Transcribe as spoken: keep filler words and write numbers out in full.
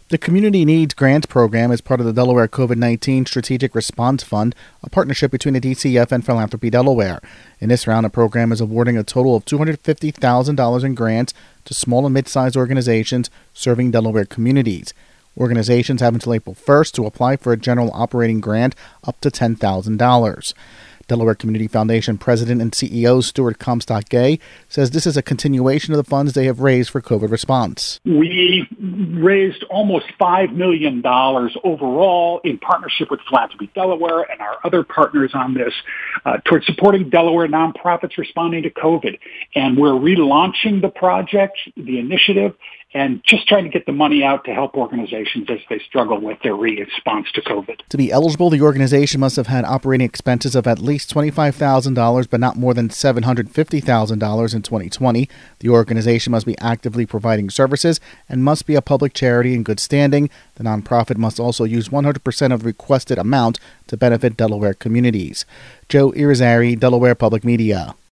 The Community Needs Grants Program is part of the Delaware COVID nineteen Strategic Response Fund, a partnership between the D C F and Philanthropy Delaware. In this round, the program is awarding a total of two hundred fifty thousand dollars in grants to small and mid-sized organizations serving Delaware communities. Organizations have until April first to apply for a general operating grant up to ten thousand dollars. Delaware Community Foundation President and C E O Stuart Comstock-Gay says this is a continuation of the funds they have raised for COVID response. We raised almost five million dollars overall in partnership with Philanthropy Delaware and our other partners on this uh, towards supporting Delaware nonprofits responding to COVID. And we're relaunching the project, the initiative, and just trying to get the money out to help organizations as they struggle with their response to COVID. To be eligible, the organization must have had operating expenses of at least twenty-five thousand dollars, but not more than seven hundred fifty thousand dollars in twenty twenty. The organization must be actively providing services and must be a public charity in good standing. The nonprofit must also use one hundred percent of the requested amount to benefit Delaware communities. Joe Irizarry, Delaware Public Media.